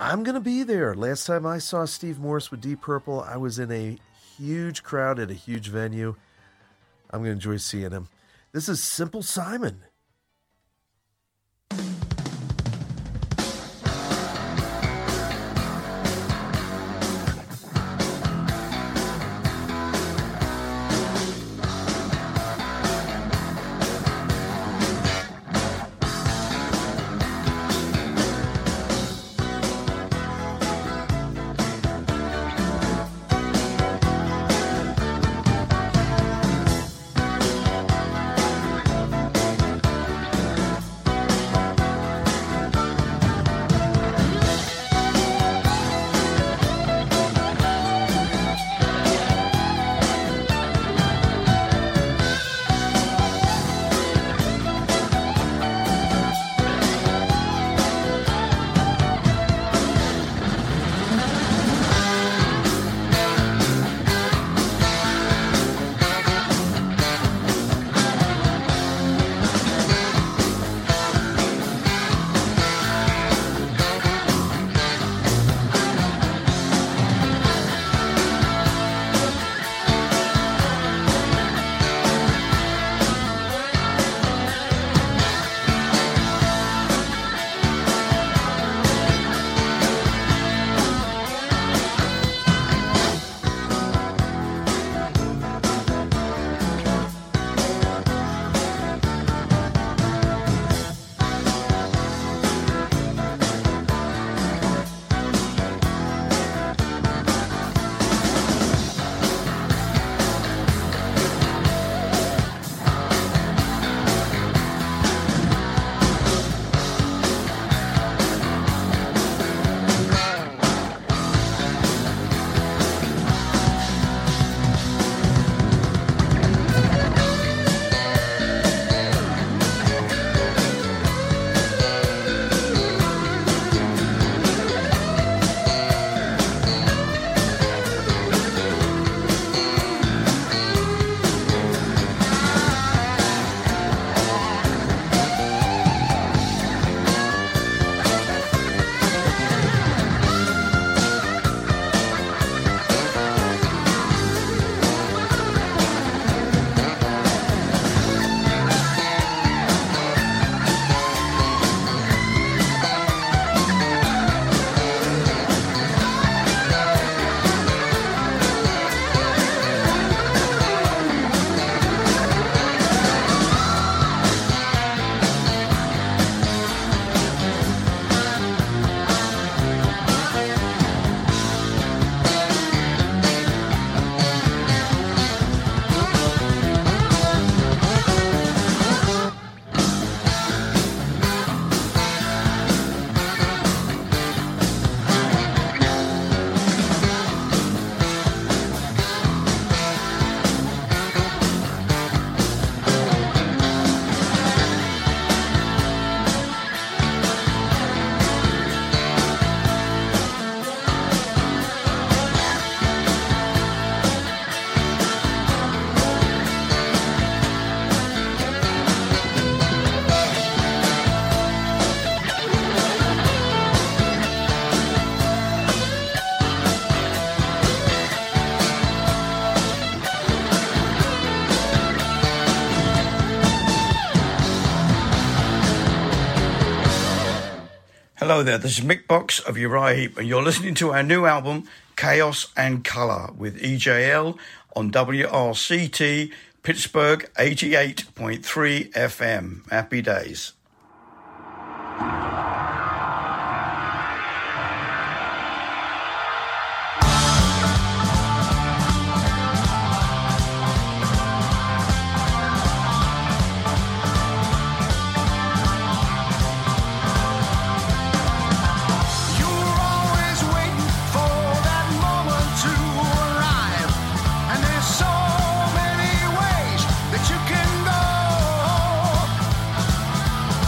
I'm going to be there. Last time I saw Steve Morse with Deep Purple, I was in a huge crowd at a huge venue. I'm going to enjoy seeing him. This is Simple Simon. Hello there, this is Mick Box of Uriah Heep, and you're listening to our new album, Chaos and Colour, with EJL on WRCT Pittsburgh 88.3 FM. Happy days. So many ways that you can go.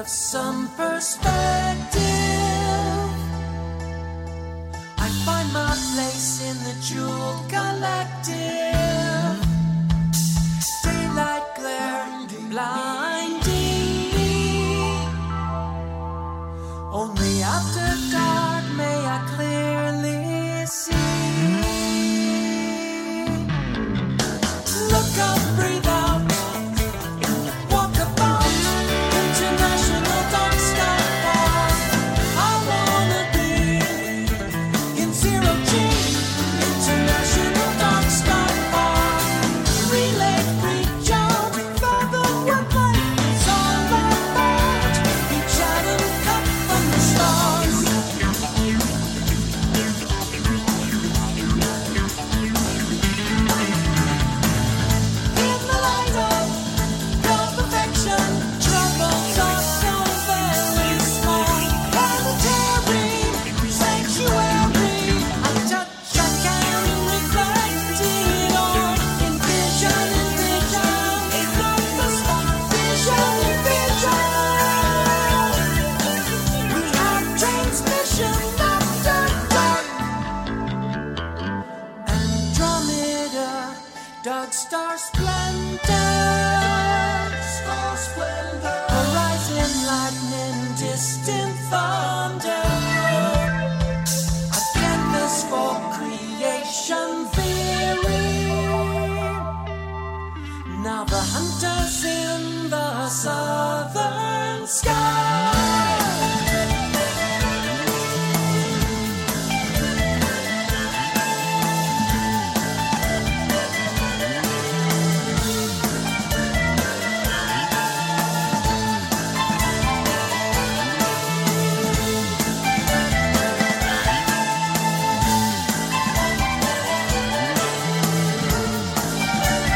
of some perspective, I find my place in the jewel collective. Daylight glare blinding me. Only after dark may I clearly see. Look up, breathe out, walk about. International Dark Sky Bar. I wanna be in zero G. International Dark Sky Bar. Relay free jump, fathom what life is all about. Each atom cut from the stars. In the light of your perfection, troubles are so very small. Planetary sanctuary, I touch, I can reflect it all. In vision, it's not the spot. Vision, we have transmission after dark. Andromeda, dark star splendor. Horizon lightning, distant thunder. A canvas for creation theory. Now the hunter's in the southern sky.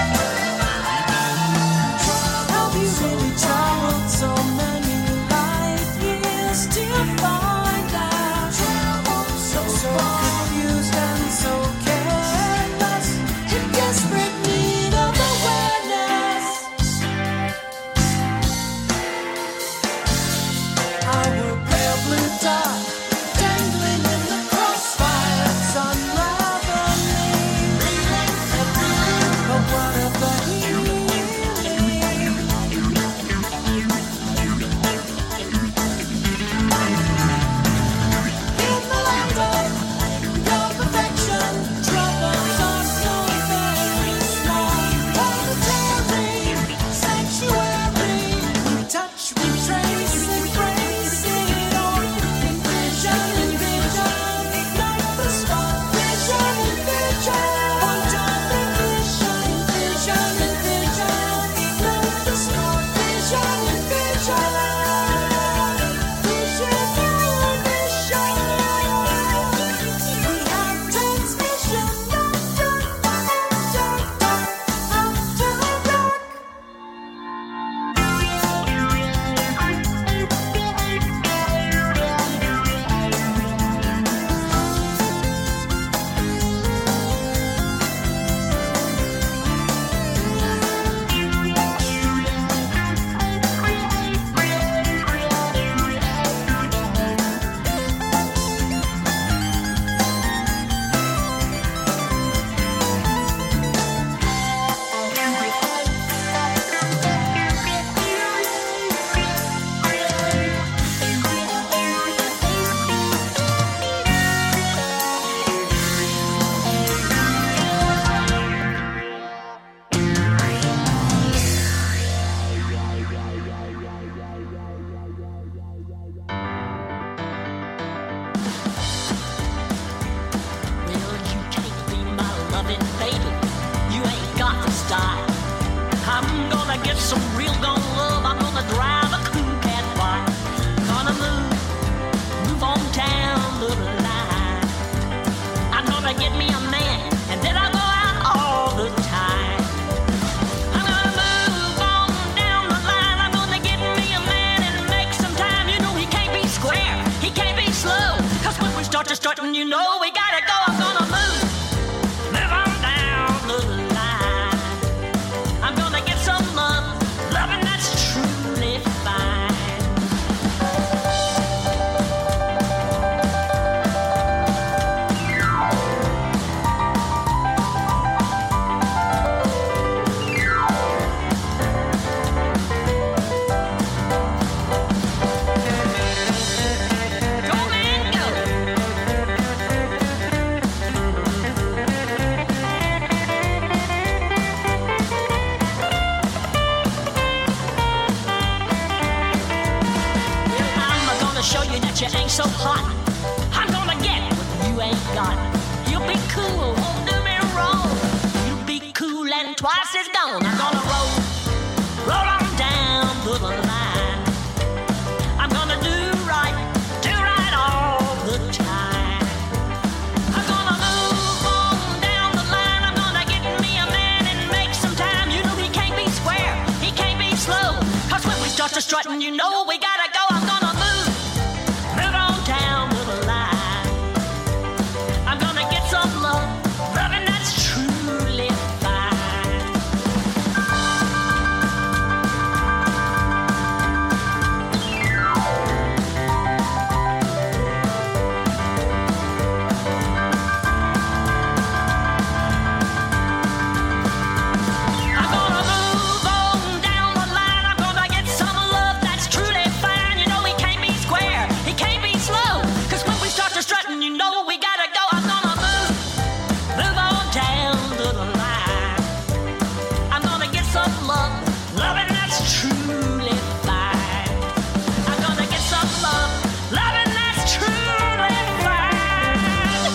Have you really traveled so many lives? twice is gone. I'm gonna roll on down to the line. I'm gonna do right all the time. I'm gonna move on down the line. I'm gonna get me a man and make some time. You know he can't be square, he can't be slow. 'Cause when we start to strutting, you know we gotta go. I'm gonna move on down to the line. I'm gonna get some love, loving that's truly fine. I'm gonna move on down the line. I'm gonna get some love that's truly fine. You know he can't be square, he can't be slow. 'Cause when we start to strutting, you know we gotta go. I'm gonna move on down to the line. I'm gonna get some love, loving that's truly fine. I'm gonna get some love, loving that's truly fine.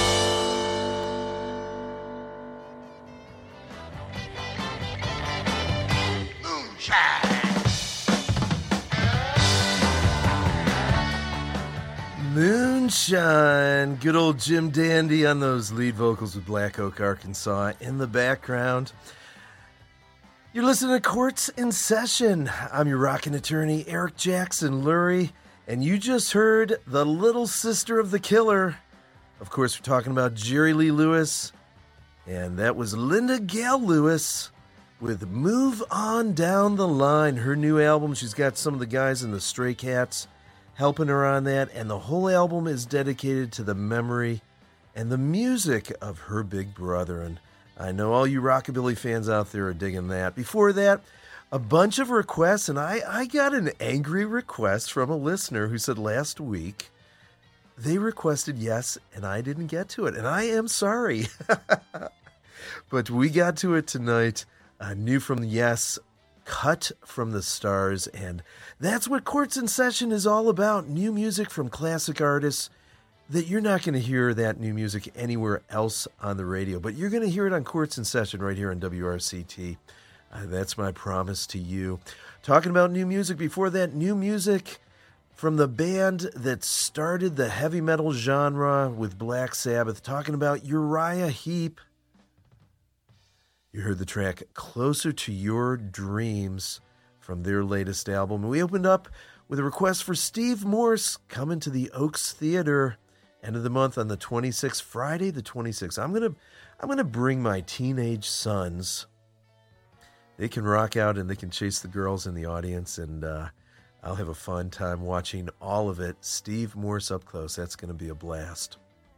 Moonshine. Good old Jim Dandy on those lead vocals with Black Oak, Arkansas in the background. You're listening to Courts in Session. I'm your rockin' attorney, Eric Jackson Lurie, and you just heard the little sister of the killer. Of course, we're talking about Jerry Lee Lewis, and that was Linda Gail Lewis with Move On Down the Line, her new album. She's got some of the guys in the Stray Cats helping her on that, and the whole album is dedicated to the memory and the music of her big brother. And I know all you rockabilly fans out there are digging that. Before that, a bunch of requests, and I got an angry request from a listener who said last week they requested Yes, and I didn't get to it, and I am sorry. But we got to it tonight. New from Yes, Cut from the Stars, and that's what Courts in Session is all about. New music from classic artists that you're not going to hear that new music anywhere else on the radio, but you're going to hear it on Courts in Session right here on WRCT. That's my promise to you. Talking about new music, before that, new music from the band that started the heavy metal genre with Black Sabbath, talking about Uriah Heep. You heard the track Closer to Your Dreams from their latest album. We opened up with a request for Steve Morse coming to the Oaks Theater end of the month on the 26th, Friday the 26th. I'm gonna bring my teenage sons. They can rock out and they can chase the girls in the audience, and I'll have a fun time watching all of it. Steve Morse up close. That's going to be a blast.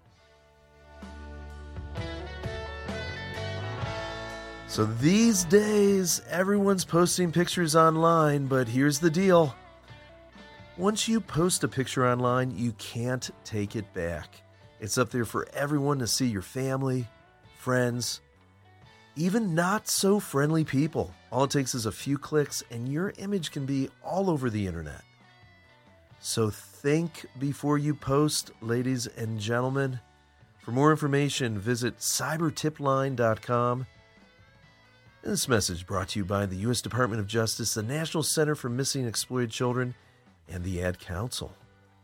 So these days, everyone's posting pictures online, but here's the deal. Once you post a picture online, you can't take it back. It's up there for everyone to see, your family, friends, even not so friendly people. All it takes is a few clicks and your image can be all over the internet. So think before you post, ladies and gentlemen. For more information, visit cybertipline.com. And this message brought to you by the U.S. Department of Justice, the National Center for Missing and Exploited Children, and the Ad Council.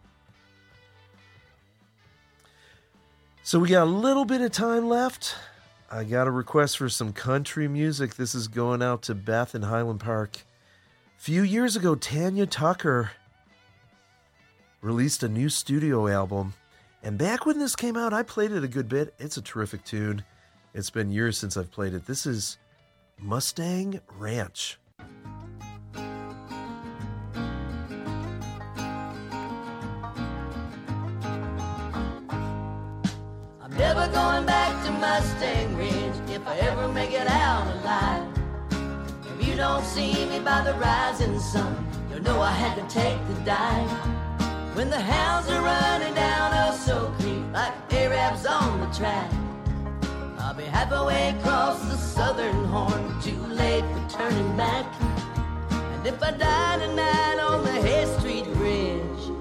So we got a little bit of time left. I got a request for some country music. This is going out to Beth in Highland Park. A few years ago, Tanya Tucker released a new studio album. And back when this came out, I played it a good bit. It's a terrific tune. It's been years since I've played it. This is Mustang Ranch. I'm never going back to Mustang Ridge if I ever make it out alive. If you don't see me by the rising sun, you'll know I had to take the dive. When the hounds are running down Oso Creek like Arabs on the track, I'll be halfway across the southern horn, too late for turning back. And if I die tonight on the Hay Street Bridge,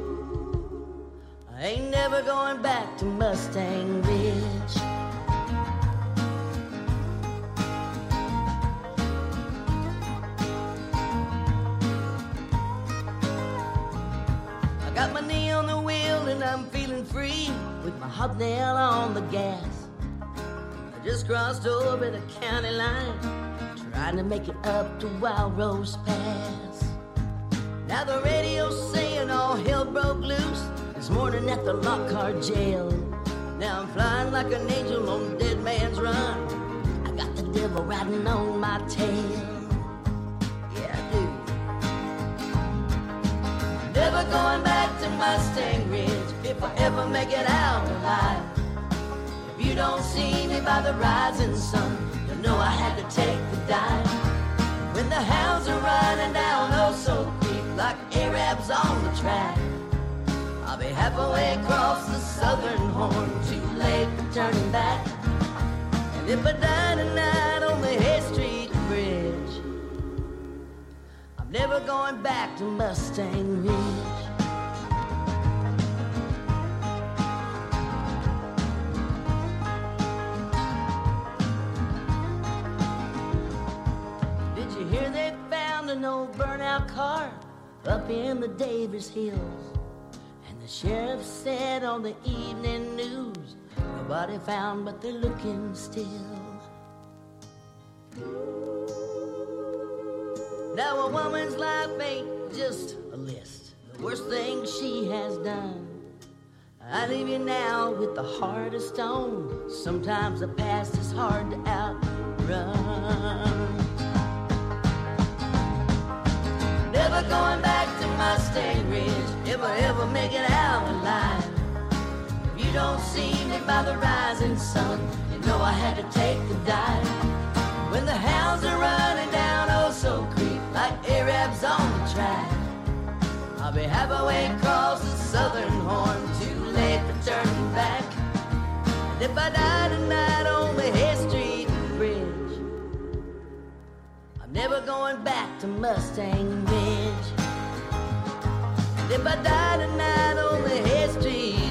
I ain't never going back to Mustang Ridge. Got my knee on the wheel and I'm feeling free with my hobnail on the gas. I just crossed over the county line, trying to make it up to Wild Rose Pass. Now the radio's saying all hell broke loose this morning at the Lockhart jail. Now I'm flying like an angel on Dead Man's Run. I got the devil riding on my tail. Yeah, I do. Never going back to Mustang Ridge if I ever make it out alive. If you don't see me by the rising sun, you know I had to take the dive. When the hounds are running down Oso Creek like Arabs on the track, I'll be halfway across the Southern Horn, too late for turning back. And if I die tonight on the Hay Street Bridge, I'm never going back to Mustang Ridge. Did you hear they found an old burnout car up in the Davis Hills? The sheriff said on the evening news, nobody found, but they're looking still. Now a woman's life ain't just a list, the worst thing she has done. I leave you now with the heart of stone. Sometimes the past is hard to outrun. Never going back to Mustang Ridge if I ever make it out alive. If you don't see me by the rising sun, you know I had to take the dive. When the hounds are running down Oso Creek like Arabs on the track, I'll be halfway across the Southern Horn, too late for turning back. And if I die tonight on the Hay Street Bridge, I'm never going back to Mustang Ridge. And if I die tonight on the Hay Street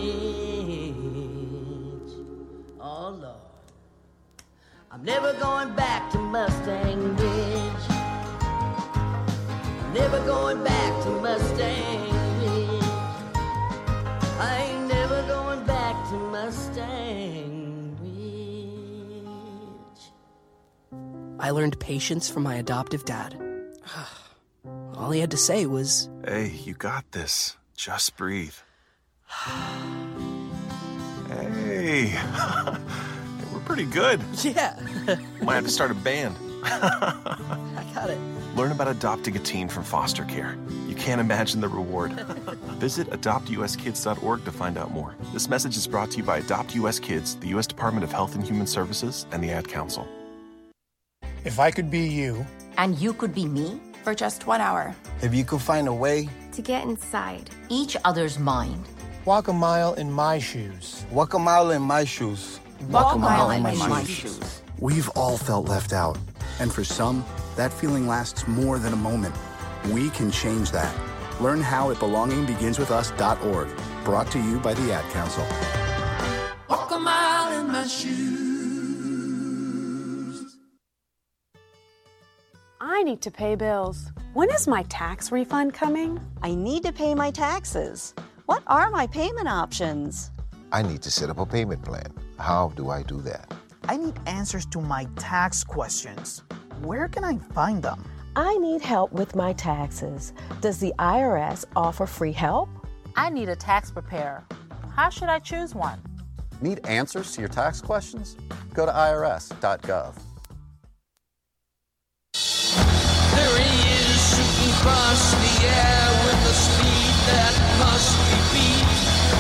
Bridge, oh Lord, I'm never going back to Mustang Ridge. I'm never going back to Mustang Ridge. I ain't never going back to Mustang Ridge. I learned patience from my adoptive dad. All he had to say was, "Hey, you got this. Just breathe." Hey, we're pretty good. yeah, Might have to start a band. I got it. Learn about adopting a teen from foster care. You can't imagine the reward. Visit adoptuskids.org to find out more. This message is brought to you by Adopt US Kids, the U.S. Department of Health and Human Services, and the Ad Council. If I could be you, and you could be me, for just 1 hour. if you could find a way, To get inside. each other's mind. walk a mile in my shoes. Walk a mile in my shoes. Walk a mile in my shoes. We've all felt left out. And for some, that feeling lasts more than a moment. We can change that. Learn how at belongingbeginswithus.org. Brought to you by the Ad Council. Walk a mile in my shoes. I need to pay bills. When is my tax refund coming? I need to pay my taxes. What are my payment options? I need to set up a payment plan. How do I do that? I need answers to my tax questions. Where can I find them? I need help with my taxes. Does the IRS offer free help? I need a tax preparer. How should I choose one? Need answers to your tax questions? Go to irs.gov. There he is, shooting across the air with a speed that must be beat.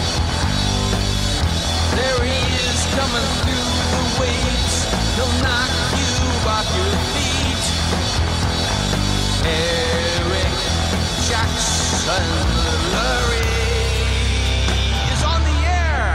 There he is, coming through the waves. He'll knock you off your feet. Eric Jackson Lurie is on the air.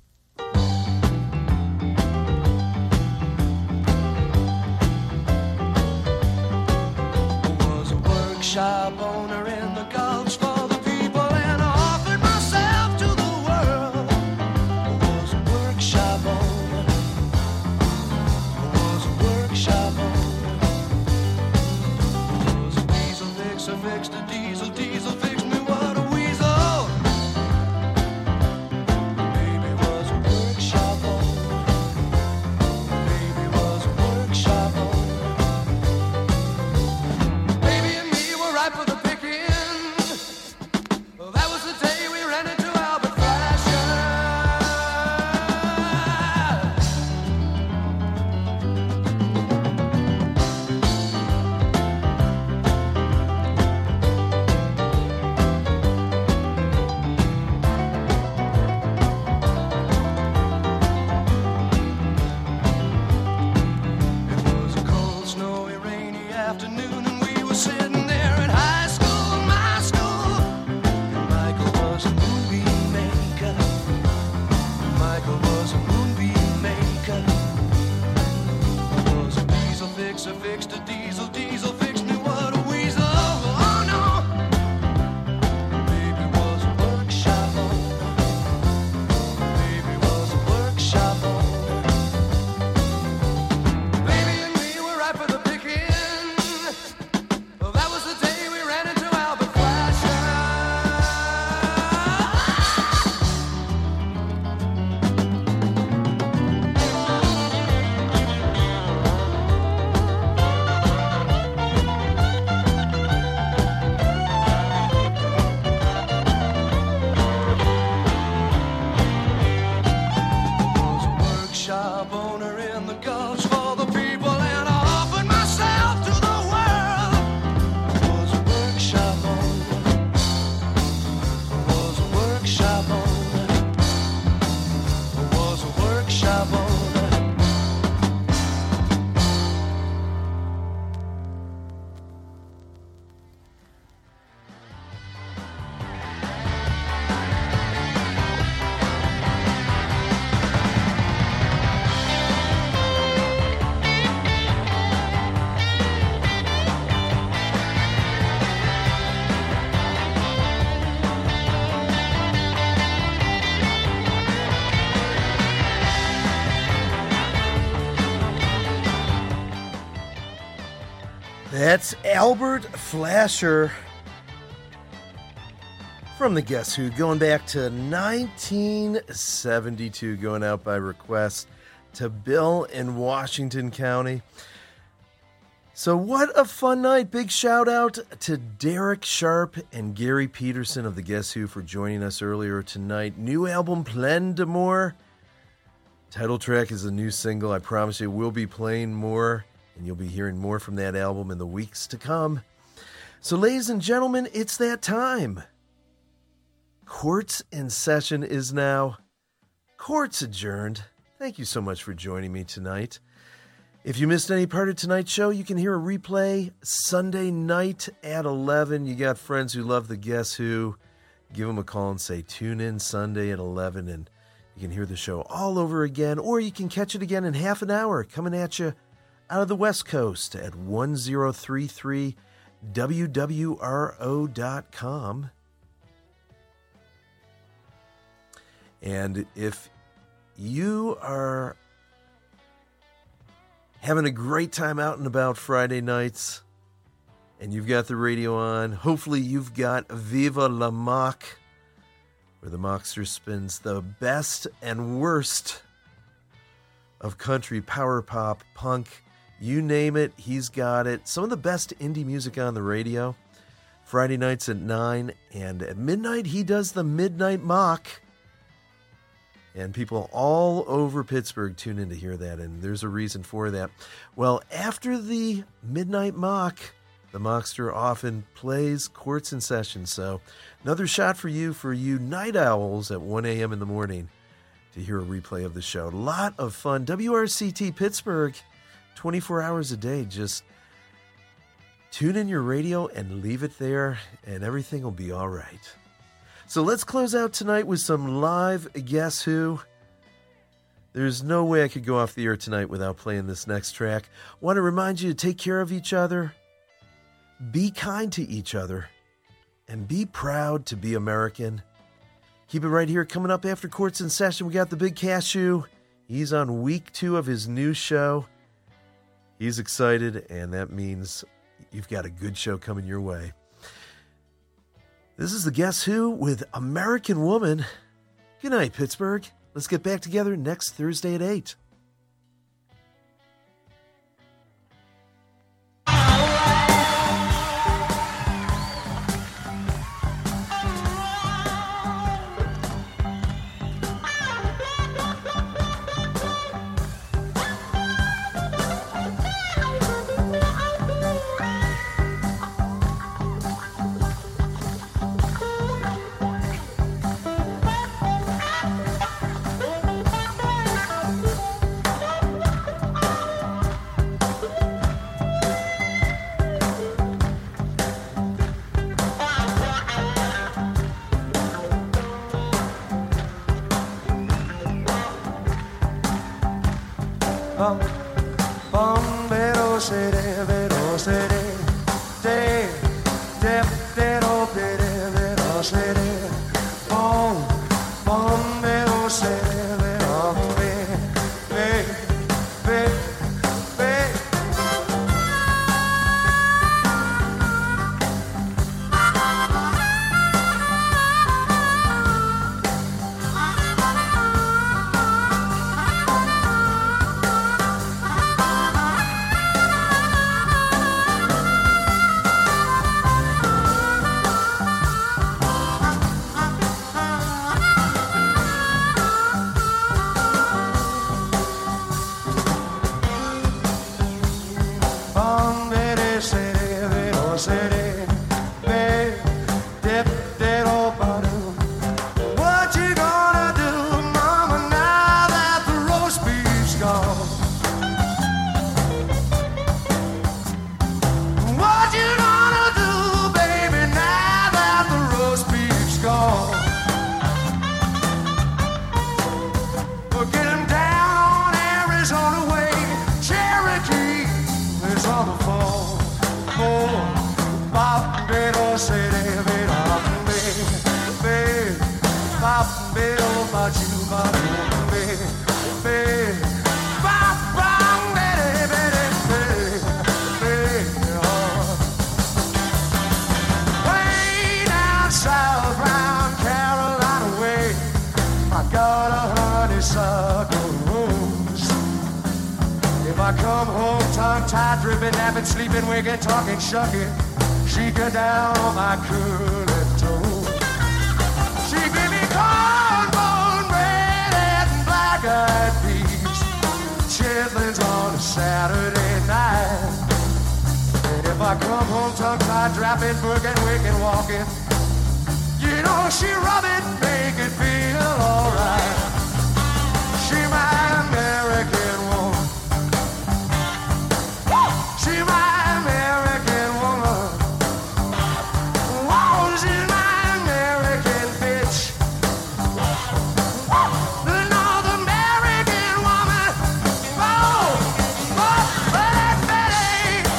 Shop owner in the Gulch for the people, and I offered myself to the world. I was a workshop owner. I was a workshop owner. I was a diesel fixer, fixed a diesel, diesel fixed me, what a weasel. afternoon, and we were sitting there in high school, my school. And Michael was a moonbeam maker. Michael was a moonbeam maker. He was a diesel fixer, fixed a diesel, diesel fixed me, what a weasel. Oh no. Baby was a workshop owner. Baby was a workshop owner. Baby and me were right for the picking. Well, that was the day we ran into Albert Flasher. Was a workshop owner in the Gulch for the people, and I offered myself to the world. Was a workshop owner. Was a workshop owner. Was a workshop owner. That's Albert Flasher from the Guess Who, going back to 1972, going out by request to Bill in Washington County. So what a fun night. Big shout out to Derek Sharp and Gary Peterson of the Guess Who for joining us earlier tonight. New album, Plein d'Amour. Title track is a new single. I promise you we'll be playing more, and you'll be hearing more from that album in the weeks to come. So ladies and gentlemen, it's that time. Courts in session is now. Courts adjourned. Thank you so much for joining me tonight. If you missed any part of tonight's show, you can hear a replay Sunday night at 11. You got friends who love the Guess Who. Give them a call and say, tune in Sunday at 11, and you can hear the show all over again, or you can catch it again in half an hour coming at you out of the West Coast at 1033WWRO.com. And if you are having a great time out and about Friday nights and you've got the radio on, hopefully you've got Viva la Mock, where the Mockster spins the best and worst of country, power pop, punk, you name it, he's got it. Some of the best indie music on the radio. Friday nights at 9, and at midnight he does the Midnight Mock. And people all over Pittsburgh tune in to hear that, and there's a reason for that. Well, after the Midnight Mock, the Mockster often plays Courts in Session. So another shot for you night owls at 1 a.m. in the morning to hear a replay of the show. A lot of fun. WRCT Pittsburgh, 24 hours a day. Just tune in your radio and leave it there, and everything will be all right. So let's close out tonight with some live Guess Who. There's no way I could go off the air tonight without playing this next track. Want to remind you to take care of each other, be kind to each other, and be proud to be American. Keep it right here. Coming up after Courts in Session, we got the Big Cashew. He's on week 2 of his new show. He's excited, and that means you've got a good show coming your way. This is the Guess Who with American Woman. Good night, Pittsburgh. Let's get back together next Thursday at 8. tongue-tied, dripping, napping, sleeping, waking, talking, shucking. She got down on my curly toe. She gave me cornbone bread and black-eyed peas, chitlins on a Saturday night. And if I come home tongue-tied, drapping, booking, waking, walking, you know she rub it, make it feel alright. She my American woman. She my American woman. Whoa, she's my American bitch. The North American woman. Oh, Betty, Betty,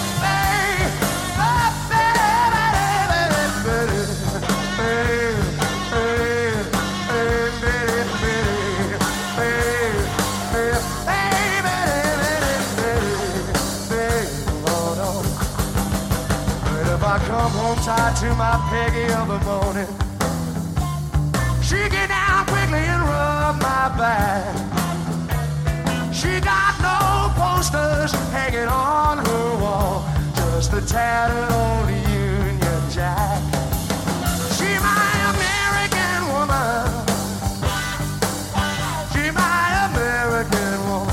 come home tied to my Peggy of the morning. She get down quickly and rub my back. She got no posters hanging on her wall, just a tattered old Union Jack. She my American woman. She my American woman.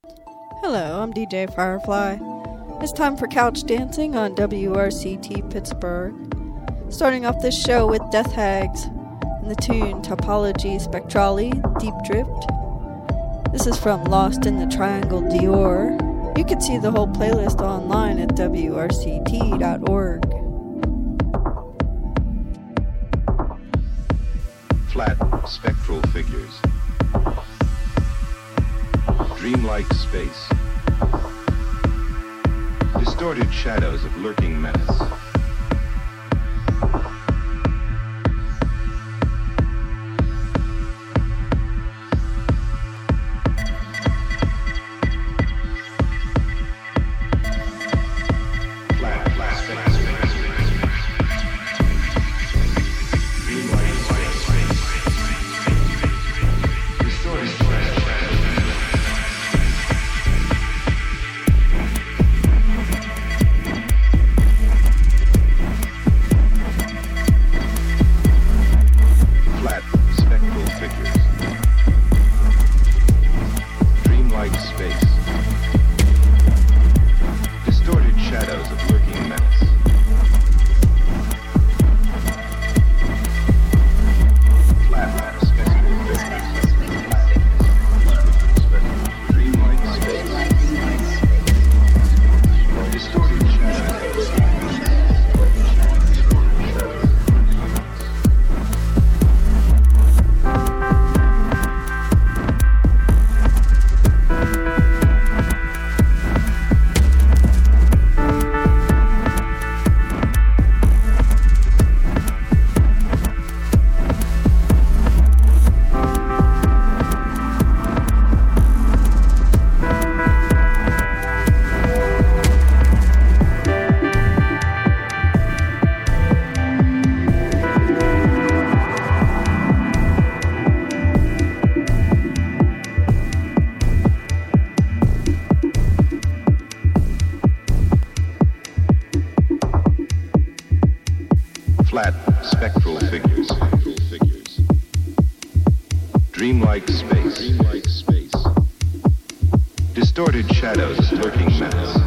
Hello, I'm DJ Firefly. It's time for Couch Dancing on WRCT Pittsburgh. Starting off this show with Death Hags and the tune Topology Spectrali Deep Drift. This is from Lost in the Triangle Dior. You can see the whole playlist online at WRCT.org. Flat spectral figures. Dreamlike space. Distorted shadows of lurking menace. Flat spectral figures. Dreamlike space. Distorted shadows lurking menace.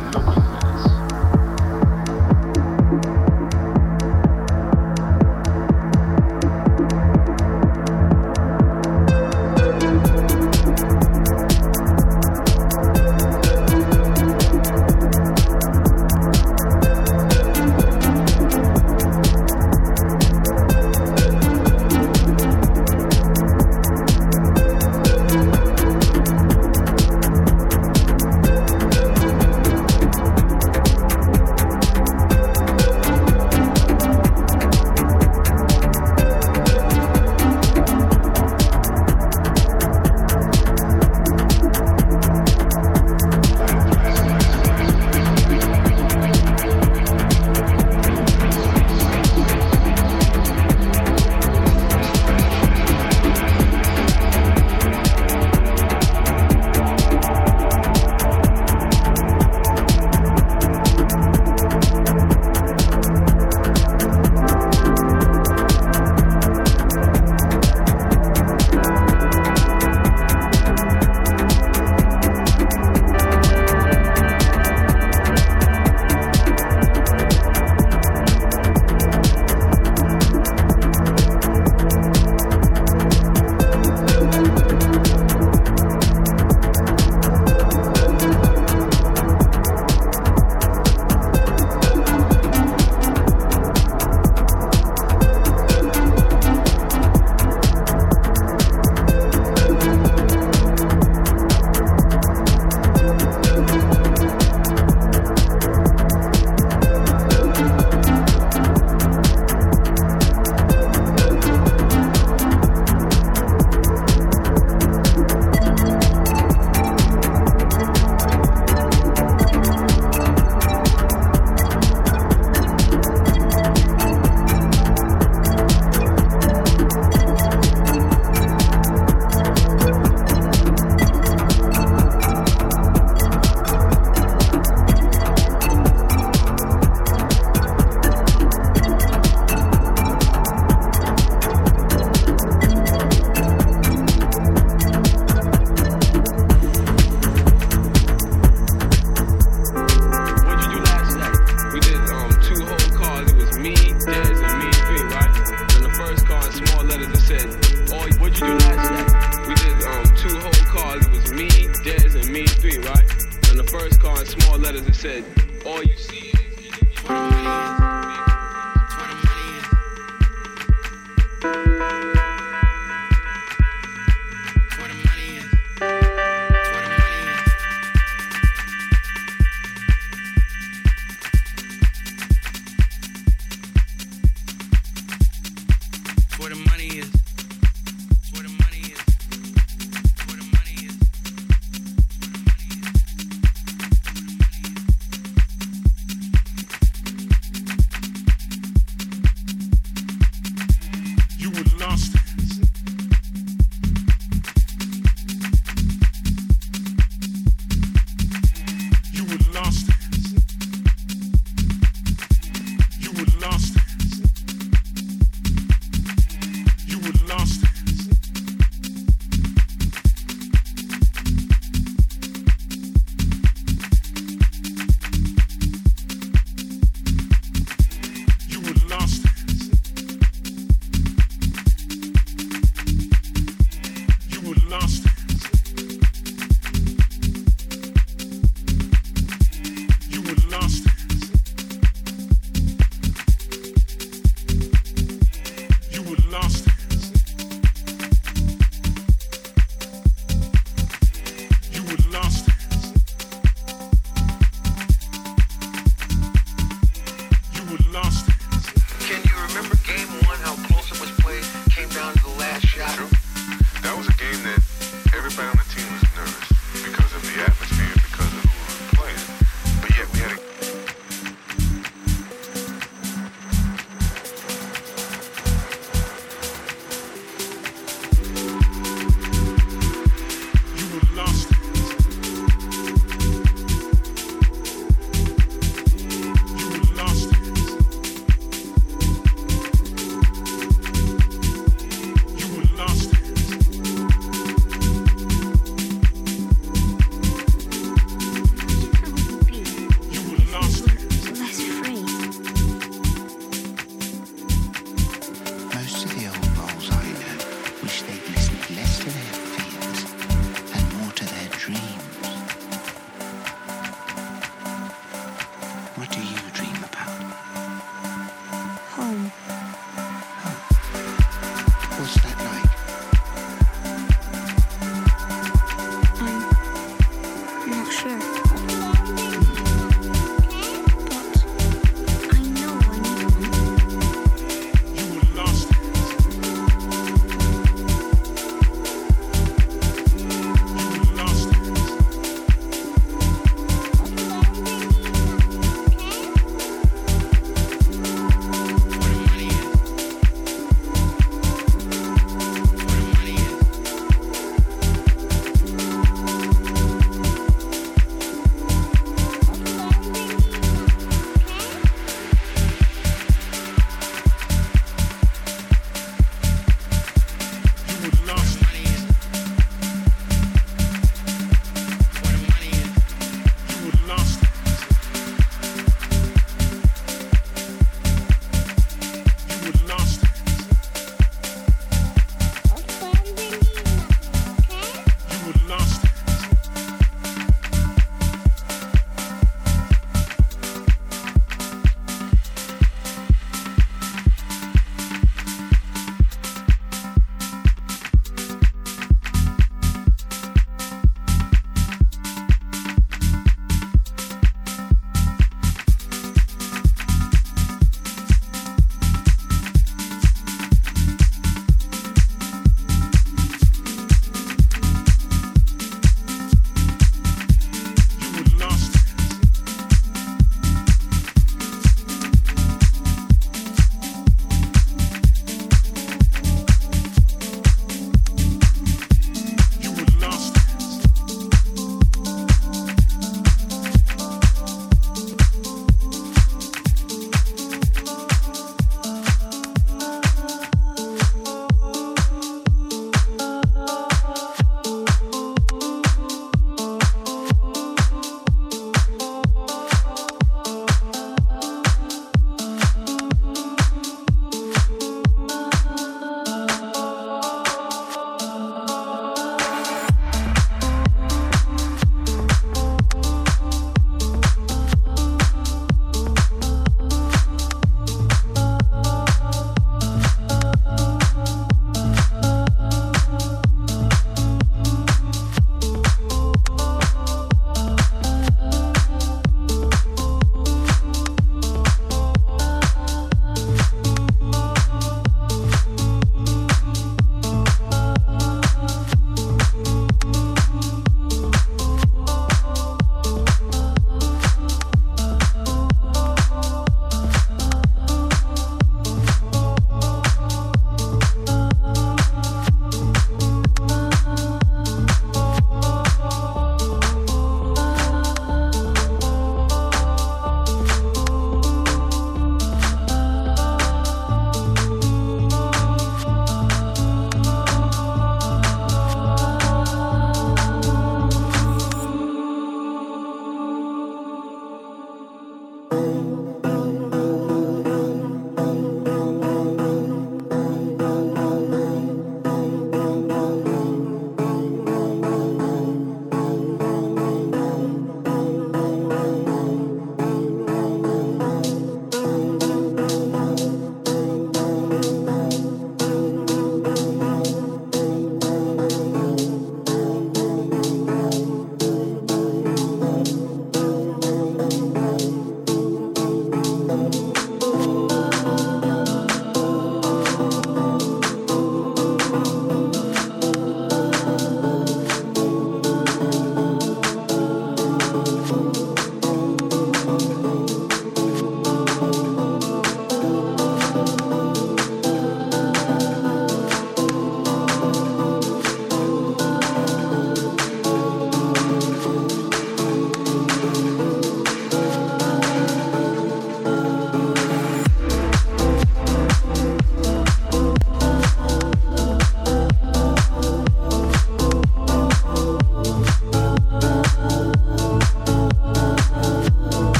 me 3, right? On the first car in small letters it said, all you see is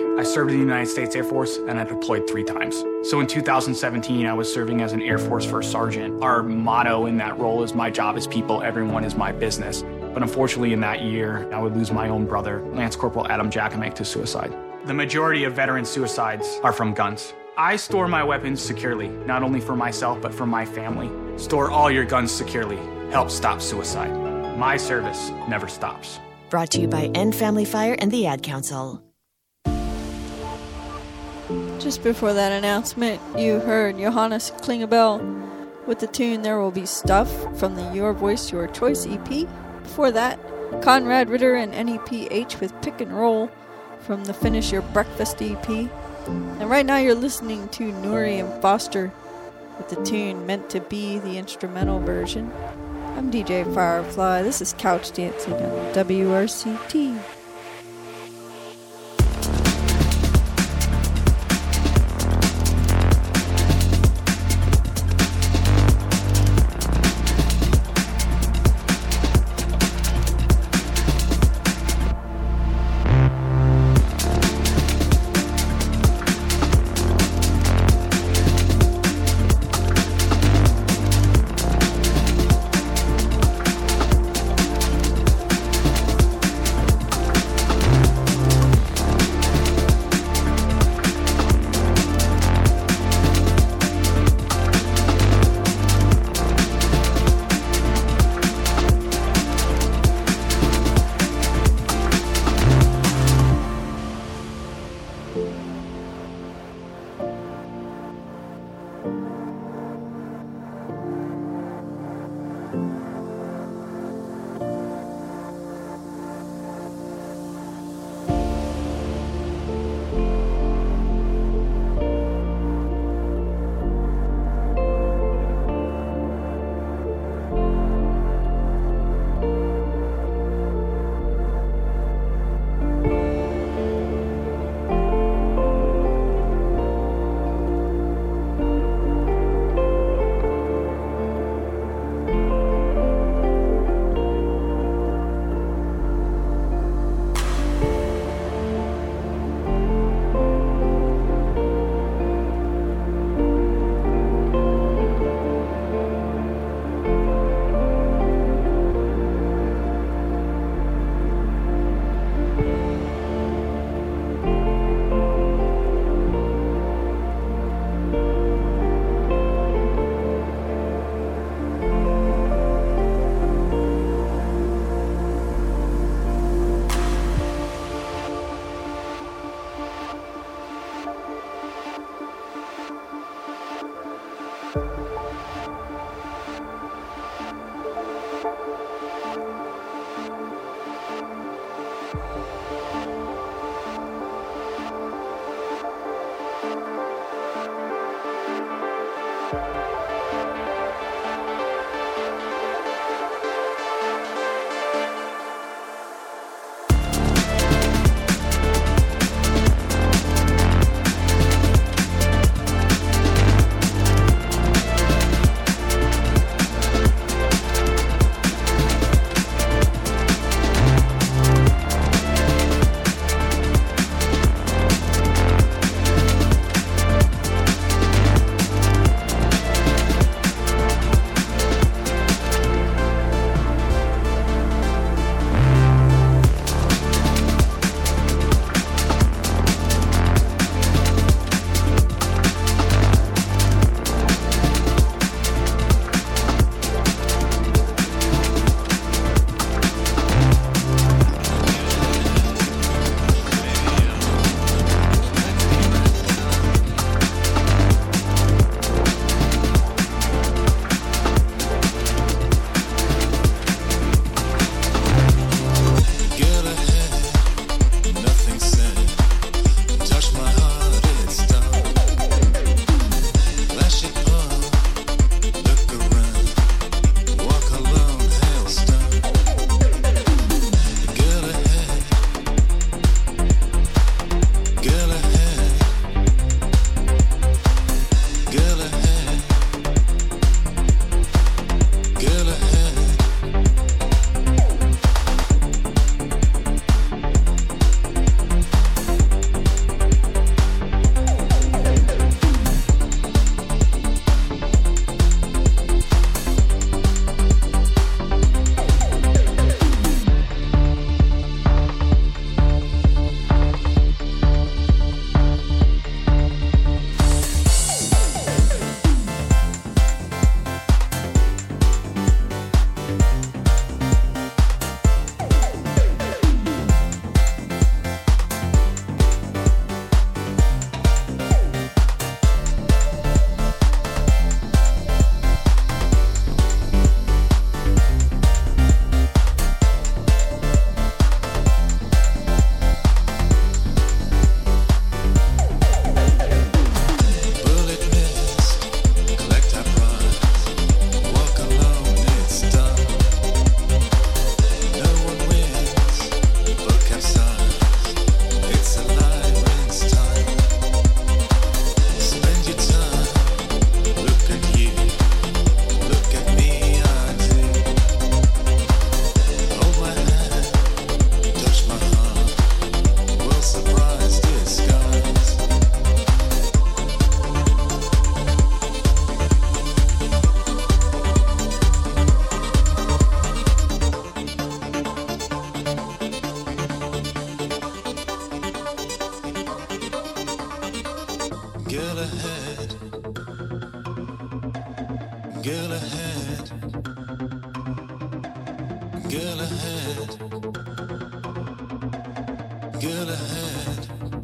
I served in the United States Air Force, and I deployed 3 times. So in 2017, I was serving as an Air Force First Sergeant. Our motto in that role is, my job is people, everyone is my business. But unfortunately in that year, I would lose my own brother, Lance Corporal Adam Jakomek, to suicide. The majority of veteran suicides are from guns. I store my weapons securely, not only for myself, but for my family. Store all your guns securely. Help stop suicide. My service never stops. Brought to you by End Family Fire and the Ad Council. Just before that announcement, you heard Johannes Klingebell with the tune There Will Be Stuff from the Your Voice, Your Choice EP. Before that, Conrad Ritter and NEPH with Pick and Roll from the Finish Your Breakfast EP. And right now you're listening to Nuri and Foster with the tune Meant to Be, the instrumental version. I'm DJ Firefly. This is Couch Dancing on WRCT. Get ahead. Get ahead. Get ahead. Get ahead.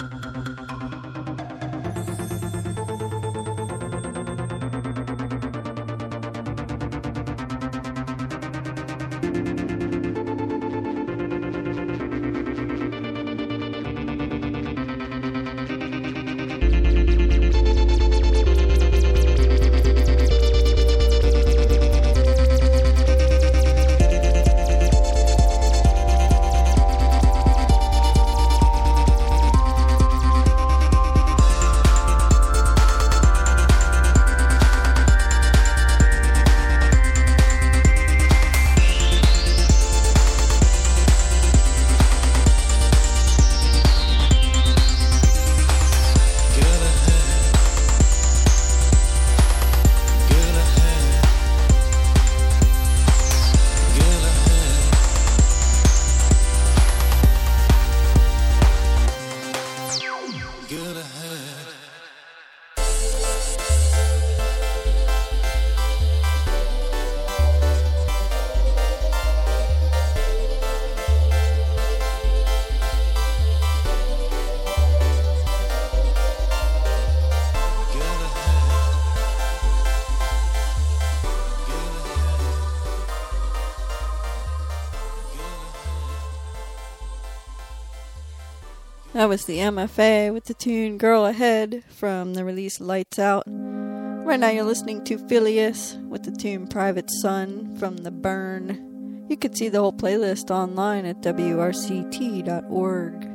That was the MFA with the tune Girl Ahead from the release Lights Out. Right now you're listening to Phileas with the tune Private Sun from The Burn. You could see the whole playlist online at wrct.org.